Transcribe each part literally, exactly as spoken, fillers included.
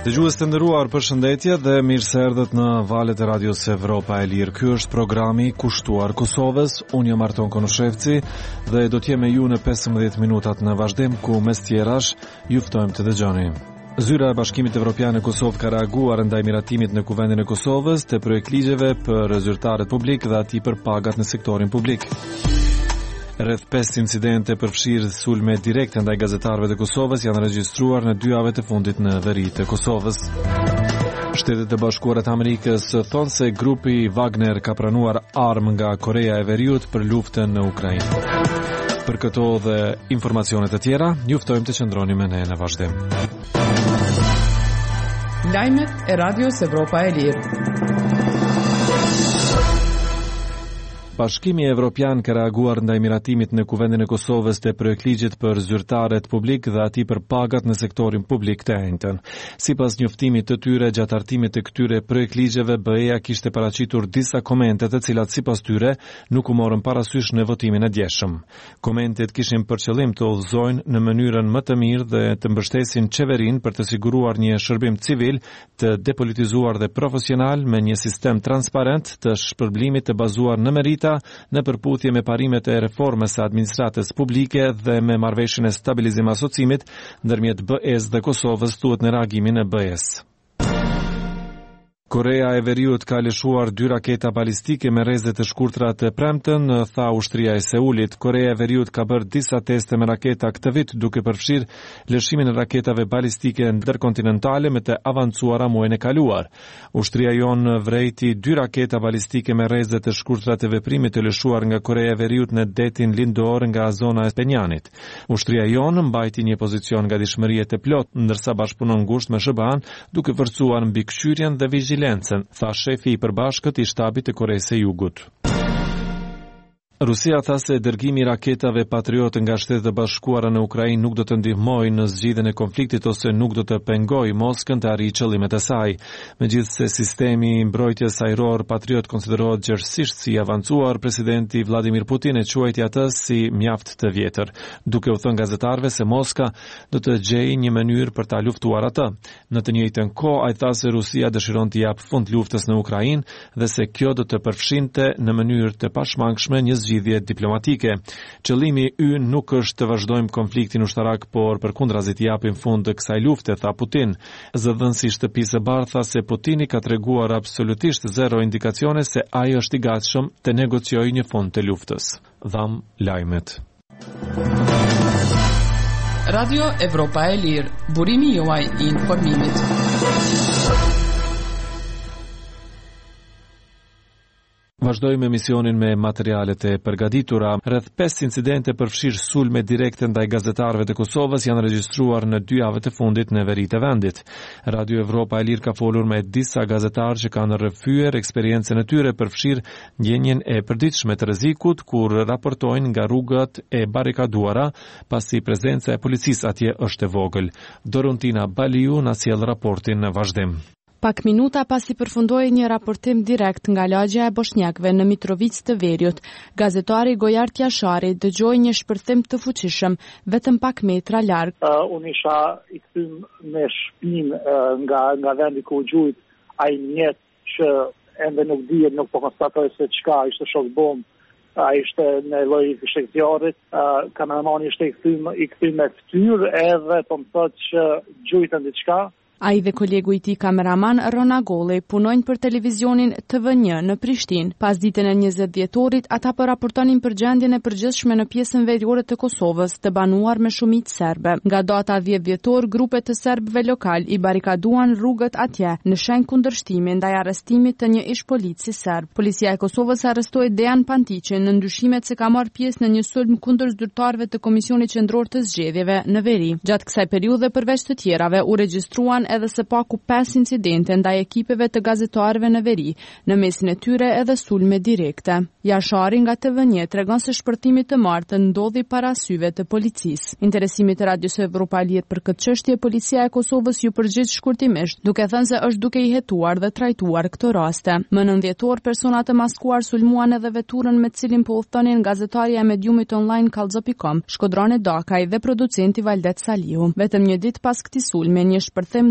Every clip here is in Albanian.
Dëgjues të nderuar, përshëndetje dhe mirë se erdhët në valët e Radios Evropa e Lirë. Ky është programi kushtuar Kosovës. Unë jam Arton Konoshevci dhe do të jem me ju në pesëmbëdhjetë minutat në vazhdim, ku mes tjerash ju ftojmë të dëgjoni. Zyra e Bashkimit Evropian në Kosovë ka reaguar ndaj miratimit në Kuvendin e Kosovës të projekt ligjeve për zyrtarët publik dhe atij për pagat në sektorin publik. Rreth pesë incidente përfshirë sulme direkte ndaj gazetarëve të Kosovës janë regjistruar në dy javët e fundit në veri të Kosovës. Shtetet e Bashkuara të Amerikës thonë se grupi Wagner ka pranuar armë nga Korea e Veriut për luftën në Ukrainë. Për këto dhe informacione të tjera, ju ftojmë të qëndroni me ne në vazhdim. Lajmet e Radios Evropa e Lirë. Bashkimi Evropian ka reaguar ndaj miratimit në Kuvendin e Kosovës të projektligjit për zyrtarët publik dhe atij për pagat në sektorin publik të enjtën. Sipas njoftimit të tyre gjatë hartimit të këtyre projektligjeve, B E A kishte paraqitur disa komente të cilat sipas tyre nuk u morën parasysh në votimin e djeshëm. Komentet kishin për qëllim të udhëzojnë në mënyrën më të mirë dhe të mbështesin qeverinë për të siguruar një shërbim civil të depolitizuar dhe profesional me një sistem transparent të shpërblimit të bazuar në merita në përputhje me parimet e reformës së administratës publike dhe me marrëveshjen e stabilizim asocimit ndërmjet B E S dhe Kosovës, thuhet në reagimin e B E S. Korea e Veriut ka lëshuar dy raketa balistike me rreze të shkurtra të premten, tha ushtria e Seulit. Korea e Veriut ka bërë disa teste me raketa këtë vit, duke përfshirë lëshimin e raketave balistike ndërkontinentale me të avancuara muajin e kaluar. Ushtria jon vrejti dy raketa balistike me rreze të shkurtra të veprimit të lëshuar nga Korea e Veriut në detin lindor nga zona e Penjanit. Ushtria jon mbajti një pozicion gatishmërie të plot, ndërsa bashkëpunon ngushtë me S B A-n, duke forcuar mbikëqyrjen dhe vigjilencën, tha shefi i përbashkët i shtabit të Koreas së Jugut. Rusia tha se dërgimi i raketave Patriot nga Shtetet e Bashkuara në Ukrainë nuk do të ndihmojë në zgjidhjen e konfliktit ose nuk do të pengojë Moskën të arrijë qëllimet e saj. Megjithse sistemi i mbrojtjes ajror Patriot konsiderohet gjithsesi si avancuar, presidenti Vladimir Putin e quajti atë si mjaft të vjetër, duke u thënë gazetarëve se Moska do të gjejë një mënyrë për ta luftuar atë. Në të njëjtën kohë, ai tha se Rusia dëshiron të japë fund luftës në Ukrainë dhe se kjo do të përfshinte në mënyrë të pashmangshme një zgjidhje diplomatike. Qëllimi ynë nuk është të vazhdojmë konfliktin ushtarak, por përkundrazi të japim fund të kësaj lufte, tha Putin. Zëdhënësi i Shtëpisë së Bardhë tha se Putini ka treguar absolutisht zero indikacione se ai është i gatshëm të negociojë një fund të luftës. Dham lajmet. Radio Evropa e Lirë, burimi juaj i informimit. Vazhdojmë emisionin me materialet e përgatitura. Rreth pesë incidente përfshirë sulme direkte ndaj gazetarëve të Kosovës janë regjistruar në dy javët e fundit në veri të vendit. Radio Evropa e Lirë ka folur me disa gazetarë që kanë rrëfyer eksperiencën e tyre përfshirë ndjenjen e përditshme të rrezikut kur raportojnë nga rrugët e barrikaduara, pasi prezenca e policisë atje është e vogël. Dorontina Baliu na sjell raportin në vazhdim. Pak minuta pasi përfundoi një raportim direkt nga lagja e Bosnjakëve në Mitrovicë të Veriut, gazetari Gojar Tjashari dëgjoi një shpërthim të fuqishëm vetëm pak metra larg. Uh, unë isha i kthym me shpinë uh, nga nga vendi ku u gjujt ai mjet që ende nuk dihet, nuk po konstatoj se çka ishte shok bomb. Ai ishte në lloj fishek zjarrit, uh, kameramani ishte i kthym i kthym me fytyrë edhe po më thotë që gjujtën diçka. Ai dhe kolegu i tij kameraman Rona Golli punojnë për televizionin T V një në Prishtinë. Pas ditën e njëzet dhjetorit, ata po raportonin për gjendjen e përgjithshme në pjesën veriore të Kosovës, të banuar me shumicë serbe. Nga data dhjetë dhjetor, grupe të serbëve lokal i barikaduan rrugët atje në shenjë kundërshtimi ndaj arrestimit të një ish polici serb. Policia e Kosovës arrestoi Dejan Pantiqin në ndyshimet se ka marrë pjesë në një sulm kundër zyrtarëve të Komisionit Qendror të Zgjedhjeve në veri. Gjatë kësaj periudhe, përveç të tjerave, u regjistruan edhe së paku pesë incidente ndaj ekipeve të gazetarëve në veri, në mesin e tyre edhe sulme direkte. Jashari nga T V një tregon se shpërtimi të martë ndodhi para syve të policisë. Interesimi të Radios Evropa e Lirë për këtë çështje, policia e Kosovës ju përgjigj shkurtimisht, duke thënë se është duke i hetuar dhe trajtuar këto raste. Më nëntëdhjetor, persona të maskuar sulmuan edhe veturën me cilin po udhtonin gazetarja e mediumit online kallxo pikë com, Shkodrani Dakaj dhe producenti Valdet Saliu. Vetëm një ditë pas këtij sulmi, një shpërthim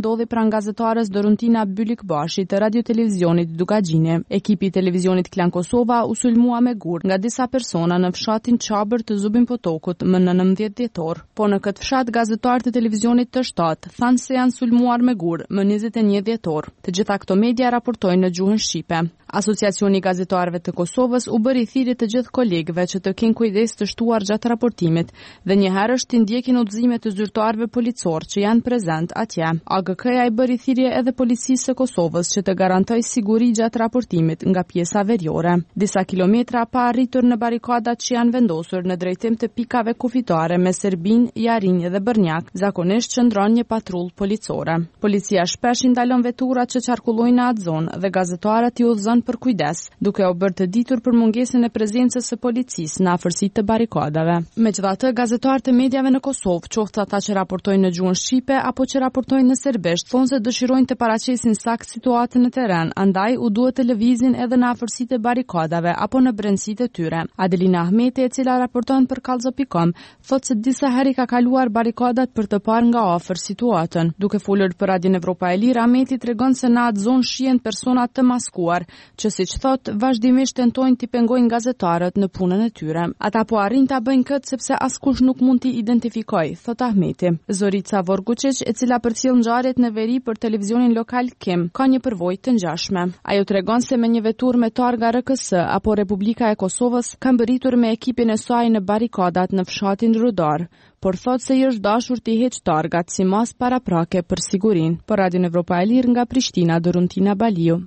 ndodhi pranë gazetares Doruntina Bylikbashi të Radio Televizionit Dugagjini. Ekipi i televizionit Klan Kosova u sulmua me gur nga disa persona në fshatin Çabër të Zubin Potokut më nëntëmbëdhjetë dhjetor. Po në këtë fshat gazetarët e televizionit të shtatë thanë se janë sulmuar me gur më njëzet e një dhjetor. Të gjitha këto media raportojnë në gjuhën shqipe. Asociacioni i gazetarëve të Kosovës u bëri thirrje të gjithë kolegëve që të kenë kujdes të shtuar gjatë raportimit dhe njëherësh të ndjekin udhëzimet të zyrtarëve policor që janë prezent atje. A G K-ja i bëri thirrje edhe policisë së Kosovës që të garantojë siguri gjatë raportimit nga pjesa veriore. Disa kilometra pa arritur në barikadat që janë vendosur në drejtim të pikave kufitare me Serbin, Jarinj dhe Bërnjak, zakonisht qëndron një patrull policore. Policia shpesh i ndalon veturat që qarkullojnë në atë zonë dhe gazetarët i udhëzon për kujdes, duke u bërë të ditur për mungesën e prezencës së policisë në afërsitë të barikadave. Megjithatë, gazetarët e mediave në Kosovë, qoftë ata që raportojnë në gjuhën shqipe apo që raportojnë në serbisht, thonë se dëshirojnë të paraqesin sakt situatën në teren, andaj u duhet të lëvizin edhe në afërsitë e barikadave apo në brendësitë e tyre. Adelina Ahmeti, e cila raporton për kallzo pikë com, thotë se disa herë ka kaluar barikadat për të parë nga afër situatën. Duke folur për Radion Evropa e Lirë, Ahmeti tregon se në atë zonë shihen persona të maskuar, që siç thot, vazhdimisht tentojnë t'i pengojnë gazetarët në punën e tyre. Ata po arrin ta bëjnë këtë sepse askush nuk mund t'i identifikojë, thot Ahmeti. Zorica Vorgučić, e cila përcjell ngjarjet në veri për televizionin lokal Kim, ka një përvojë të ngjashme. Ajo tregon se me një veturë me targa R K S apo Republika e Kosovës ka mbërritur me ekipin e saj në barikadat në fshatin Rudar, por thot se i është dashur t'i heq targat si mas paraprake për sigurinë. Për Radion Evropa e Lirë nga Prishtina, Doruntina Baliu.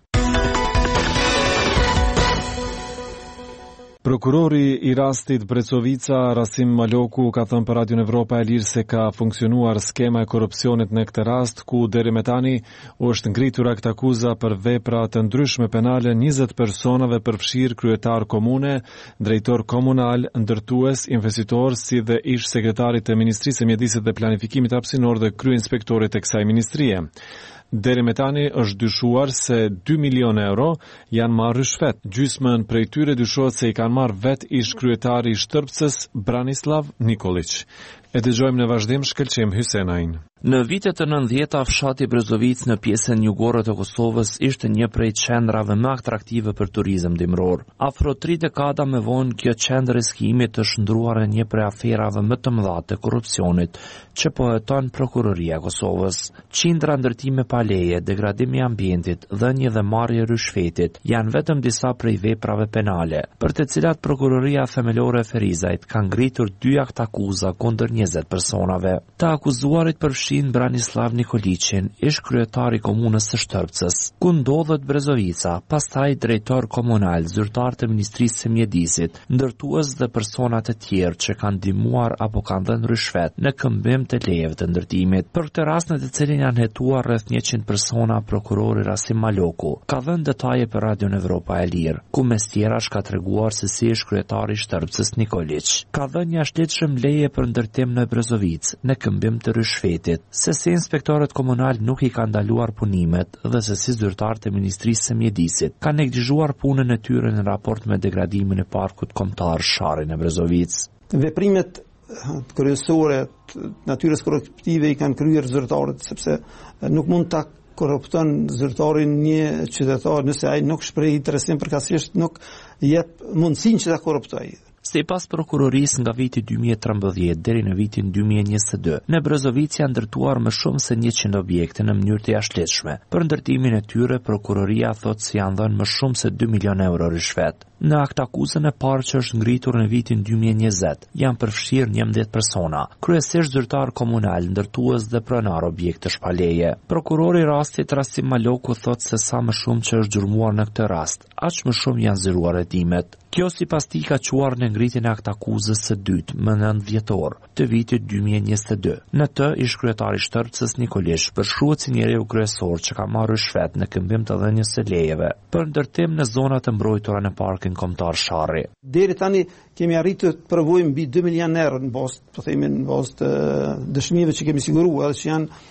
Prokurori i rastit Brezovica, Rasim Maloku, ka thënë për Radion Evropa e Lirë se ka funksionuar skema e korrupsionit në këtë rast, ku deri më tani u është ngritur akt akuza për vepra të ndryshme penale njëzet personave përfshirë kryetar komune, drejtor komunal, ndërtues, investitor, si dhe ish sekretarit të Ministrisë së Mjedisit dhe Planifikimit Hapësinor dhe kryeinspektorit të kësaj ministrie. Deri më tani është dyshuar se dy milion euro janë marrë rishfet. Gjysmën prej tyre dyshohet se i kanë marrë vet ish kryetari i Shtërpsës Branislav Nikolić. E dëgjojmë në vazhdim Shkëlqim Hysenain. Në vitet e nëntëdhjetë, fshati Brezovic në pjesën jugore të Kosovës ishte një prej qendrave më atraktive për turizëm dimror. Afro tri dekada më vonë, kjo qendër e skimit është ndruar në një prej aferave më të mëdha të korrupsionit që po heton Prokuroria e Kosovës. Qindra ndërtime pa leje, degradimi i ambientit, dhënie dhe marrje rishfetit janë vetëm disa prej veprave penale, për të cilat Prokuroria Themelore e Ferizajt ka ngritur dy akt akuza kundër njëzet personave. Të akuzuarit përfshin Branislav Nikolićin, ish kryetari komunës së Shtërpsës, ku ndodhet Brezovica, pastaj drejtor komunal, zyrtar të Ministrisë së Mjedisit, ndërtues dhe persona të tjerë që kanë ndihmuar apo kanë dhënë rishfet në këmbim të lejeve të ndërtimit. Për këtë rast në të cilin janë hetuar rreth njëqind persona, prokurori Rasim Maloku ka dhënë detaje për Radion Evropa e Lirë, ku mes tjerash ka treguar se si ish kryetari i Shtërpsës Nikolić ka dhënë jashtëligjshëm leje për ndërtim në Brezovic në këmbim të rishfetit, se si inspektorët komunal nuk i ka ndaluar punimet dhe se si zyrtarët e Ministrisë së Mjedisit ka neglizhuar punën e tyre në raport me degradimin e parkut kombëtar Sharrin e Brezovic. Veprimet kryesore të natyrës korruptive i kanë kryer zyrtarët, sepse nuk mund ta korrupton zyrtarin një qytetar nëse ai nuk shpreh interesim përkatësisht, nuk jep mundësinë që ta korruptojë. Sipas prokurorisë, nga viti dy mijë e trembëdhjetë deri në vitin dy mijë e njëzet e dy, në Brezovic janë ndërtuar më shumë se njëqind objekte në mënyrë të jashtëligjshme. Për ndërtimin e tyre, prokuroria thotë se janë dhënë më shumë se dy milion euro rishfet. Në akt akuzën e parë që është ngritur në vitin dy mijë e njëzet, janë përfshirë njëmbëdhjetë persona, kryesisht zyrtar komunal, ndërtues dhe pronar objekte shpaleje. Prokurori i rastit Rasim Maloku thotë se sa më shumë që është gjurmuar në këtë rast, aq më shumë janë zëruar hetimet. Kjo sipas tij ka quar në ngritjen e akt akuzës së dytë më nëntë dhjetor të vitit dy mijë e njëzet e dy. Në të ish kryetari i Shtërpsës Nikolić përshkruhet si njeriu kryesor që ka marrë rishfet në këmbim të dhënies së lejeve për ndërtim në zonat të mbrojtura në parkin kombëtar Sharri. Deri tani kemi arritur të provojmë mbi dy milion euro në bazë, po themi në bazë të dëshmive që kemi siguruar, që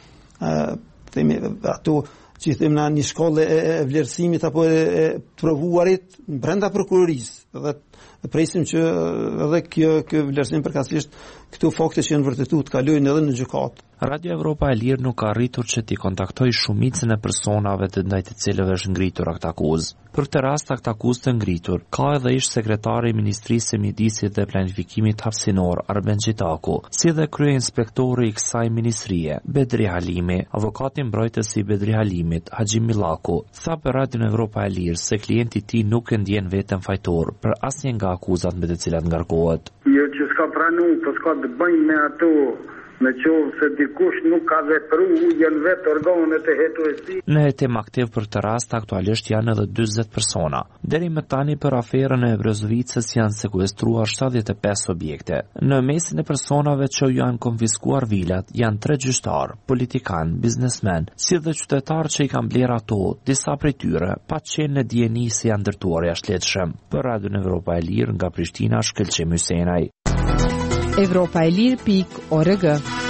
janë themi ato që i them në një shkollë e vlerësimit apo e provuarit brenda prokurorisë. Dhe presim që edhe kjo, kjo vlerësim përkatësisht këto fakte që janë vërtetuar të kalojnë edhe në gjykatë. Radio Evropa e Lirë nuk ka arritur që t'i kontaktoj shumicën e personave të ndaj të cilëve është ngritur akt akuzë. Për këtë rast akt akuzë të ngritur ka edhe ish sekretari i Ministrisë së Mjedisit dhe Planifikimit Hapësinor Arben Gjitaku, si dhe krye inspektori i kësaj ministrie Bedri Halimi. Avokati mbrojtës i Bedri Halimit, Haxhi Millaku, tha për Radio Evropa e Lirë se klienti i tij nuk e ndjen veten fajtor për asnjë nga akuzat me të cilat ngarkohet. Jo që s'ka pranuar, po s'ka të bëjnë me ato. Në qovë se dikush nuk ka vepru, janë vetë organet e hetuesi. Në hetim aktiv për të rast aktualisht janë edhe dyzet persona. Deri më tani për aferën e Brezovicës janë sekuestruar shtatëdhjetë e pesë objekte. Në mesin e personave që janë konfiskuar vilat janë tre gjyqtar, politikan, biznesmen, si dhe qytetar që i kanë bler ato, disa prej tyre, pa qenë në dijeni se janë ndërtuar jashtëligjshëm. Për Radio Evropa e Lirë nga Prishtina, Shkëlqim Hysenaj. Evropa e Lirë pikë org.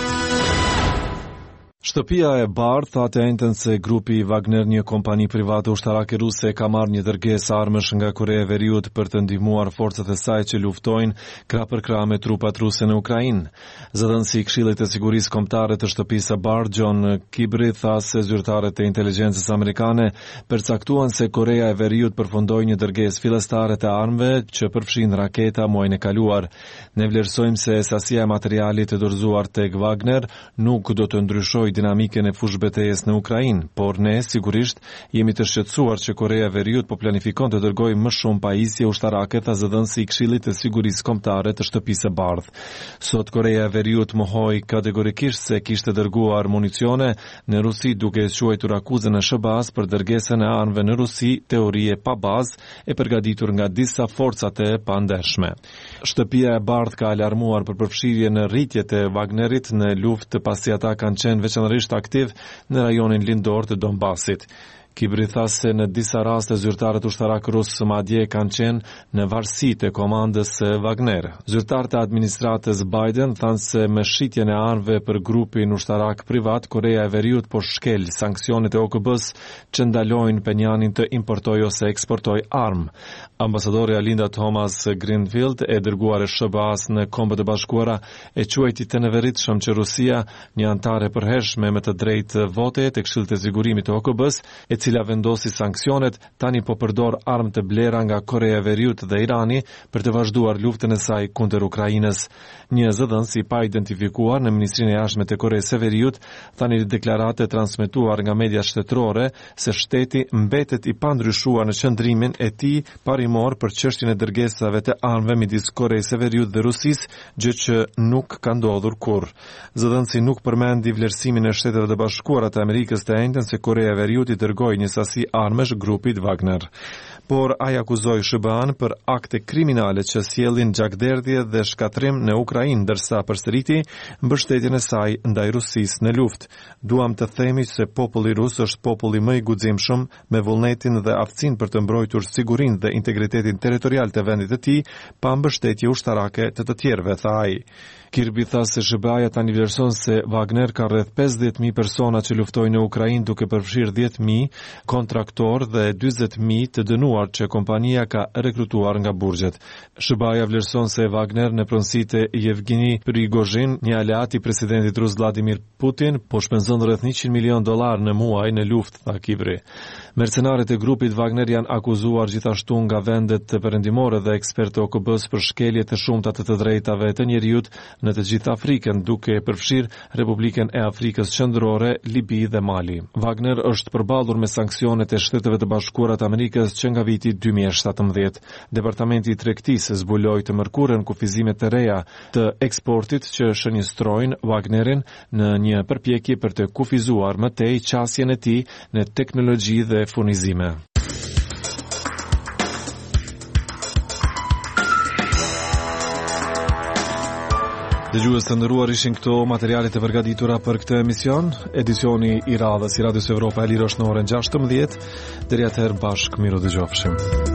Shtëpia e Bardh tha të njëjtën se grupi Wagner, një kompani private ushtarake ruse, ka marrë një dërgesë armësh nga Korea e Veriut për të ndihmuar forcat e saj që luftojnë krah për krah me trupat ruse në Ukrainë. Zëdhënësi i Këshillit të Sigurisë Kombëtare të shtëpisë së Bardh, John Kibri, tha se zyrtarët e inteligjencës amerikane përcaktuan se Korea e Veriut përfundoi një dërgesë fillestare të armëve që përfshin raketa muajin e kaluar. Ne vlerësojmë se sasia e materialit të dorëzuar tek Wagner nuk do të ndryshojë dinamikën e fushë betejës në Ukrainë, por ne sigurisht jemi të shqetësuar që Korea e Veriut po planifikon të dërgojë më shumë pajisje ushtarake, tha zëdhënësi i Këshillit të Sigurisë Kombëtare të shtëpisë së Bardh. Sot Korea e Veriut mohoi kategorikisht se kishte dërguar municione në Rusi, duke quajtur akuzën e sh b a-s për dërgesën e armëve në Rusi, teorie pa bazë e përgatitur nga disa forcat e pandershme. Shtëpia e Bardh ka alarmuar për përfshirje në rritjet e Wagnerit në luftë pasi ata kanë qenë veçanërisht aktiv në rajonin lindor të Donbasit. Kibri tha se në disa raste zyrtarët ushtarak rusë madje kanë qenë në varësi të komandës së Wagner. Zyrtarët e administratës Biden thanë se me shitjen e armëve për grupin ushtarak privat, Korea e Veriut po shkel sanksionet e O K B-s që ndalojnë Penjanin të importojë ose eksportojë armë. Ambasadori Alinda Thomas Greenfield, e dërguar e sh b a-s në Kombët e Bashkuara, e quajti të neveritshëm që Rusia, një antare përhershme me të drejtë vote të Këshillit të Sigurimit të O K B-s, e cila vendosi sanksionet, tani po përdor armë të blera nga Korea e Veriut dhe Irani për të vazhduar luftën e saj kundër Ukrainës. Një zëdhënës i pa identifikuar në Ministrinë e Jashtme të Koreas së Veriut thani në deklarate transmetuar nga media shtetërore se shteti mbetet i pandryshuar në qëndrimin e tij parimor për çështjen e dërgesave të armëve midis Koreas së Veriut dhe Rusisë, gjë që nuk ka ndodhur kurrë. Zëdhënësi nuk përmendi vlerësimin e Shteteve të Bashkuara të Amerikës të Njëjtën se Korea e Veriut i dërgoi një sasi armësh grupit Wagner. Por ai akuzoi sh b a-n për akte kriminale që sjellin gjakderdhje dhe shkatrim në Ukrainë, ndërsa përsëriti mbështetjen e saj ndaj Rusisë në luftë. Duam të themi se populli rus është populli më i guximshëm, me vullnetin dhe aftësinë për të mbrojtur sigurinë dhe integritetin territorial të vendit të tij, pa mbështetje ushtarake të të tjerëve, tha ai. Kirby tha se sh b a-ja tani vlerëson se Wagner ka rreth pesëdhjetë mijë persona që luftojnë në Ukrainë, duke përfshirë dhjetë mijë kontraktor dhe dyzet mijë të dënuar që kompania ka rekrutuar nga burgjet. sh b a-ja vlerëson se Wagner në pronësitë e Yevgeni Prigozhin, një aleat i presidentit rus Vladimir Putin, po shpenzon rreth njëqind milion dollar në muaj në luftë, tha Kibri. Mercenarët e grupit Wagner janë akuzuar gjithashtu nga vendet perëndimore dhe ekspertë O K B-s për shkelje të shumta të të drejtave të njerëzit në të gjithë Afrikën, duke përfshirë Republikën e Afrikës Qendrore, Libi dhe Mali. Wagner është përballur me sanksionet e Shteteve të Bashkuara të Amerikës që nga viti dy mijë e shtatëmbëdhjetë. Departamenti i Tregtisë zbuloi të mërkurën kufizime të reja të eksportit që shënjestrojnë Wagnerin në një përpjekje për të kufizuar më tej qasjen e tij në teknologji dhe furnizime. Dëgjues të nderuar, ishin këto materialet e përgatitura për këtë emision. Edicioni i radhës i Radios Evropa e Lirë është në orën gjashtëmbëdhjetë. Deri atëherë bashkë miru dëgjofshim.